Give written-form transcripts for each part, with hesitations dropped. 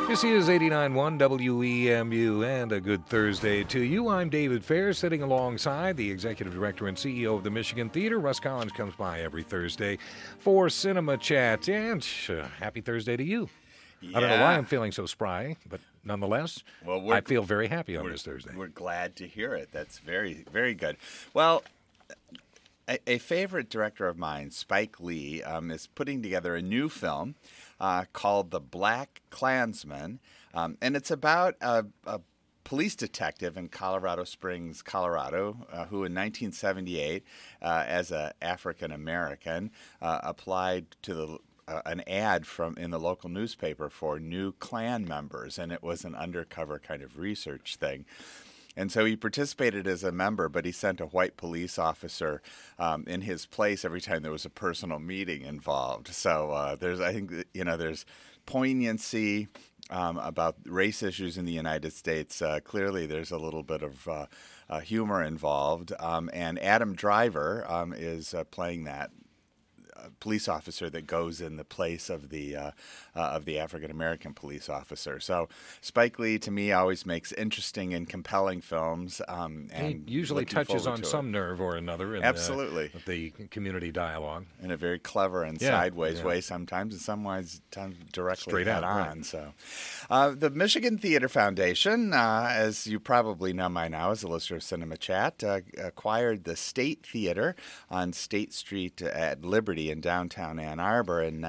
This is 89.1 WEMU, and a good Thursday to you. I'm David Fair, sitting alongside the Executive Director and CEO of the Michigan Theater. Russ Collins comes by every Thursday for Cinema Chat, and happy Thursday to you. Yeah. I don't know why I'm feeling so spry, but nonetheless, I feel very happy on this Thursday. We're glad to hear it. That's very, very good. Well, a favorite director of mine, Spike Lee, is putting together a new film called The Black Klansman, and it's about a police detective in Colorado Springs, Colorado, who in 1978, as an African American, applied to an ad in the local newspaper for new Klan members, and it was an undercover kind of research thing. And so he participated as a member, but he sent a white police officer in his place every time there was a personal meeting involved. So there's poignancy about race issues in the United States. Clearly, there's a little bit of humor involved, and Adam Driver is playing that police officer that goes in the place of the African American police officer. So Spike Lee, to me, always makes interesting and compelling films. And he usually touches on some nerve or another in absolutely the community dialogue in a very clever and sideways way sometimes, and sometimes directly straight head on. Right. So the Michigan Theater Foundation, as you probably know by now as a listener of Cinema Chat, acquired the State Theater on State Street at Liberty in downtown Ann Arbor in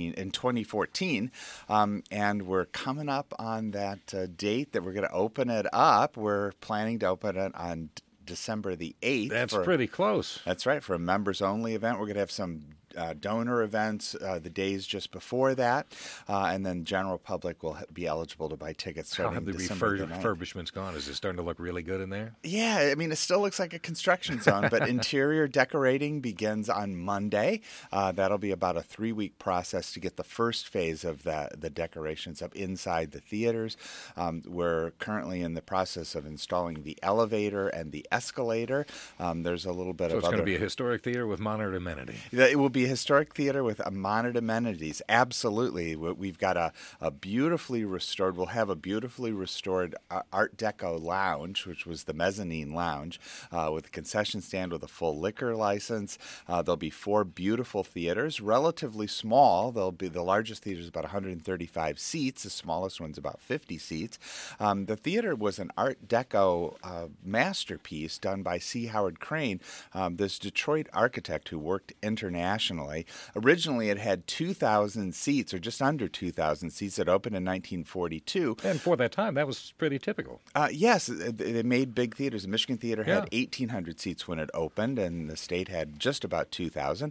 2014, and we're coming up on that date that we're going to open it up. We're planning to open it on December the 8th. That's pretty close. That's right, for a members-only event. We're going to have some donor events the days just before that, and then general public will be eligible to buy tickets starting December the 9th. How have the refurbishments gone? Is it starting to look really good in there? Yeah, I mean, it still looks like a construction zone, but interior decorating begins on Monday. That'll be about a 3-week process to get the first phase of the decorations up inside the theaters. We're currently in the process of installing the elevator and the escalator. There's a little bit so of it's going to be a historic theater with modern amenity. It will be a historic theater with modern amenities. Absolutely. We've got a beautifully restored, we'll have a beautifully restored Art Deco lounge, which was the mezzanine lounge, with a concession stand with a full liquor license. There'll be 4 beautiful theaters, relatively small. The largest theater is about 135 seats. The smallest one's about 50 seats. The theater was an Art Deco masterpiece done by C. Howard Crane, this Detroit architect who worked internationally. Originally, it had 2,000 seats, or just under 2,000 seats. It opened in 1942. And for that time, that was pretty typical. Yes, they made big theaters. The Michigan Theater had 1,800 seats when it opened, and the state had just about 2,000.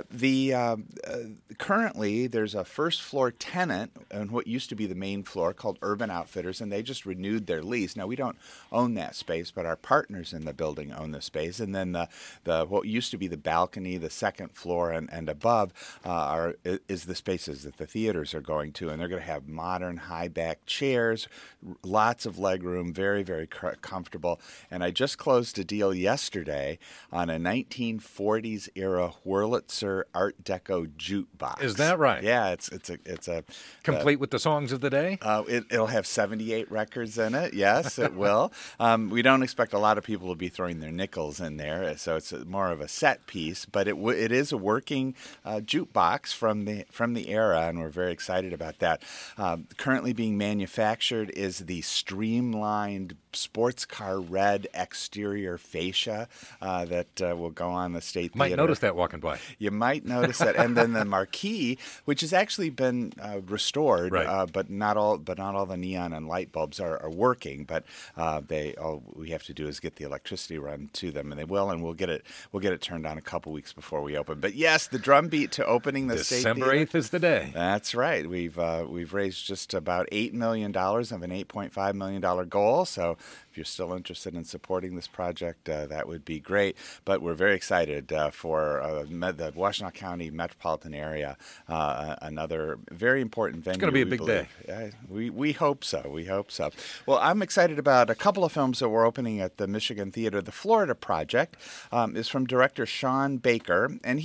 Currently, there's a first-floor tenant on what used to be the main floor called Urban Outfitters, and they just renewed their lease. Now, we don't own that space, but our partners in the building own the space. And then the what used to be the balcony, the second floor, and above is the spaces that the theaters are going to, and they're going to have modern high-back chairs, lots of leg room, very, very comfortable. And I just closed a deal yesterday on a 1940s era Wurlitzer Art Deco jukebox. Is that right? Yeah, it's a complete with the songs of the day. It'll have 78 records in it. Yes, it will. We don't expect a lot of people to be throwing their nickels in there, so it's more of a set piece. But it is a working jukebox from the era, and we're very excited about that. Currently being manufactured is the streamlined sports car red exterior fascia that will go on the State Theater. Might notice that walking by. You might notice that, and then the marquee, which has actually been restored, right. but not all the neon and light bulbs are working. But all we have to do is get the electricity run to them, and they will, and we'll get it turned on a couple weeks before we open. But yes, the drumbeat to opening the State Theater. December 8th is the day. That's right. We've raised just about $8 million of an $8.5 million goal. So if you're still interested in supporting this project, that would be great. But we're very excited for the Washtenaw County metropolitan area, another very important venue. It's going to be a big day. We hope so. We hope so. Well, I'm excited about a couple of films that we're opening at the Michigan Theater. The Florida Project is from director Sean Baker, and he did a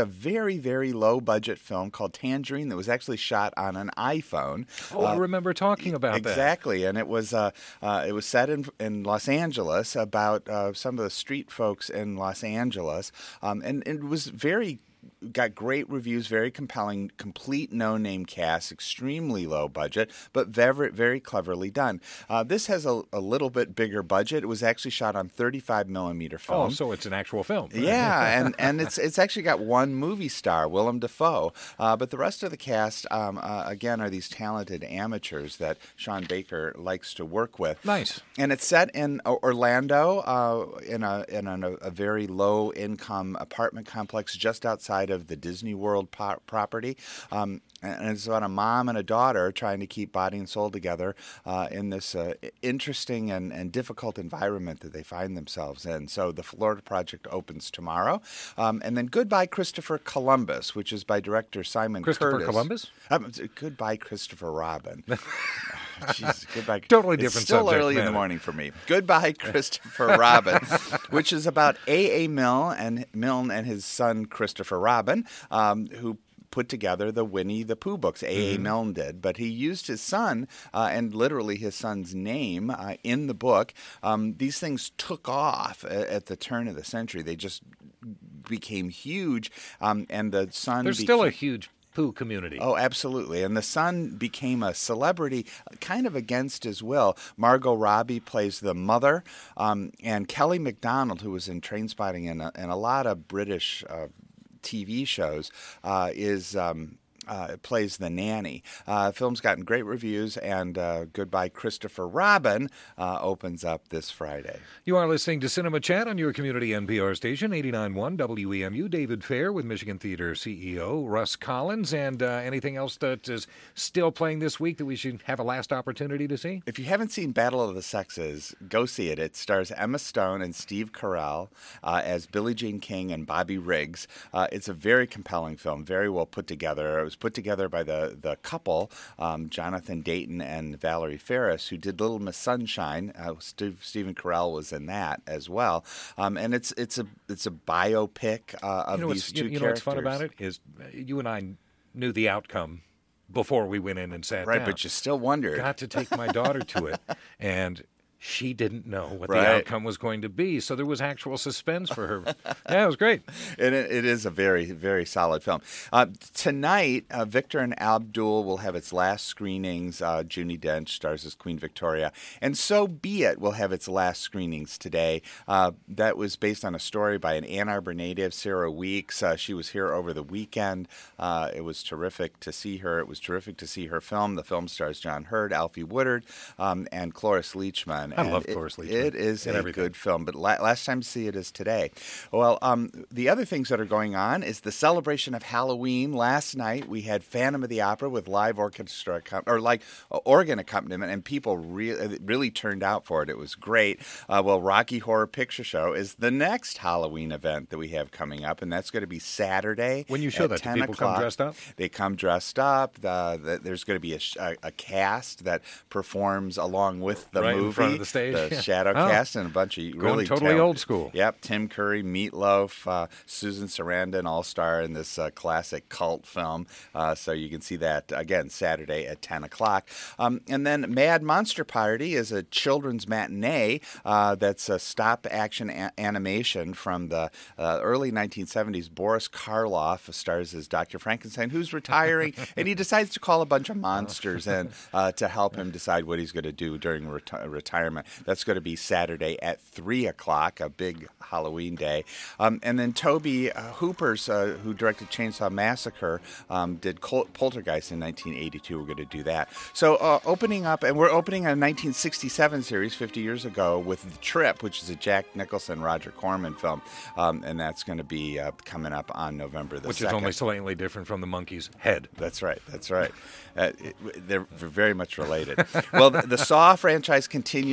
very, very low-budget film called Tangerine that was actually shot on an iPhone. Oh, I remember talking about exactly, and it was set in Los Angeles about some of the street folks in Los Angeles, and it was got great reviews, very compelling, complete no-name cast, extremely low budget, but very, very cleverly done. This has a little bit bigger budget. It was actually shot on 35mm film. Oh, so it's an actual film. Yeah, and it's actually got one movie star, Willem Dafoe, but the rest of the cast, again, are these talented amateurs that Sean Baker likes to work with. Nice. And it's set in Orlando, in a very low-income apartment complex just outside of the Disney World property. And it's about a mom and a daughter trying to keep body and soul together in this interesting and difficult environment that they find themselves in. So the Florida Project opens tomorrow. And then Goodbye Christopher Columbus, which is by director Simon Christopher Curtis. Columbus? Goodbye Christopher Robin. Jeez, goodbye. Totally different It's still subject early in the matter. morning for me. Goodbye Christopher Robin, which is about A.A. Milne and his son Christopher Robin, who put together the Winnie the Pooh books. A.A. Milne did, but he used his son and literally his son's name in the book. These things took off at the turn of the century. They just became huge, and the son. There's still a huge Pooh community. Oh, absolutely. And the son became a celebrity kind of against his will. Margot Robbie plays the mother, and Kelly MacDonald, who was in Trainspotting and a lot of British TV shows, plays the nanny. Film's gotten great reviews, and Goodbye Christopher Robin opens up this Friday. You are listening to Cinema Chat on your community NPR station, 89.1 WEMU. David Fair with Michigan Theater CEO Russ Collins. And anything else that is still playing this week that we should have a last opportunity to see? If you haven't seen Battle of the Sexes, go see it. It stars Emma Stone and Steve Carell as Billie Jean King and Bobby Riggs. It's a very compelling film, very well put together. It was put together by the couple, Jonathan Dayton and Valerie Ferris, who did Little Miss Sunshine. Stephen Carell was in that as well, and it's a biopic of these two characters. You know what's fun about it is you and I knew the outcome before we went in and sat down. Right, but you still wondered. Got to take my daughter to it, and she didn't know what Right. the outcome was going to be, so there was actual suspense for her. Yeah, it was great. And it is a very, very solid film. Tonight, Victor and Abdul will have its last screenings. Judi Dench stars as Queen Victoria. And So Be It will have its last screenings today. That was based on a story by an Ann Arbor native, Sarah Weeks. She was here over the weekend. It was terrific to see her. It was terrific to see her film. The film stars John Hurd, Alfie Woodard, and Cloris Leachman. I love Cloris Leachman. It is a good film, but last time to see it is today. Well, the other things that are going on is the celebration of Halloween. Last night we had Phantom of the Opera with live orchestra organ accompaniment, and people really turned out for it. It was great. Rocky Horror Picture Show is the next Halloween event that we have coming up, and that's going to be Saturday. When you show that, do people come dressed up? They come dressed up. There's going to be a cast that performs along with the right movie. In front of the stage. The shadow cast and a bunch of really totally old school. Yep, Tim Curry, Meatloaf, Susan Sarandon, all-star in this classic cult film. So you can see that, again, Saturday at 10 o'clock. And then Mad Monster Party is a children's matinee that's a stop-action animation from the early 1970s. Boris Karloff stars as Dr. Frankenstein, who's retiring, and he decides to call a bunch of monsters in to help him decide what he's going to do during retirement. That's going to be Saturday at 3 o'clock, a big Halloween day. And then Toby Hooper's, who directed Chainsaw Massacre, did Poltergeist in 1982. We're going to do that. So opening up, and we're opening a 1967 series 50 years ago with The Trip, which is a Jack Nicholson, Roger Corman film. And that's going to be coming up on November the 2nd. Which is only slightly different from The Monkey's Head. That's right. They're very much related. Well, the Saw franchise continues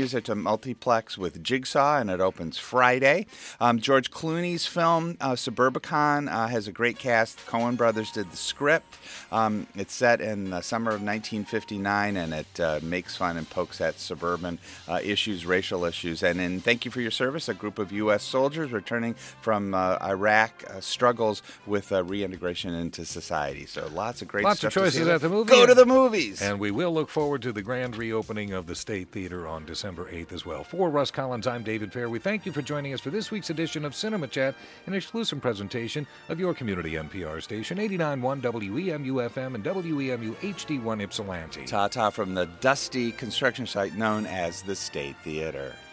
continues at a multiplex with Jigsaw, and it opens Friday. George Clooney's film, Suburbicon, has a great cast. The Coen brothers did the script. It's set in the summer of 1959, and it makes fun and pokes at suburban issues, racial issues. And in Thank You for Your Service, a group of U.S. soldiers returning from Iraq struggles with reintegration into society. So lots of great Lots stuff of choices to see. at the movie. Go to the movies. And we will look forward to the grand reopening of the State Theater on December 8th as well. For Russ Collins, I'm David Fair. We thank you for joining us for this week's edition of Cinema Chat, an exclusive presentation of your community NPR station, 89.1 WEMU-FM and WEMU HD1 Ypsilanti. Ta-ta from the dusty construction site known as the State Theater.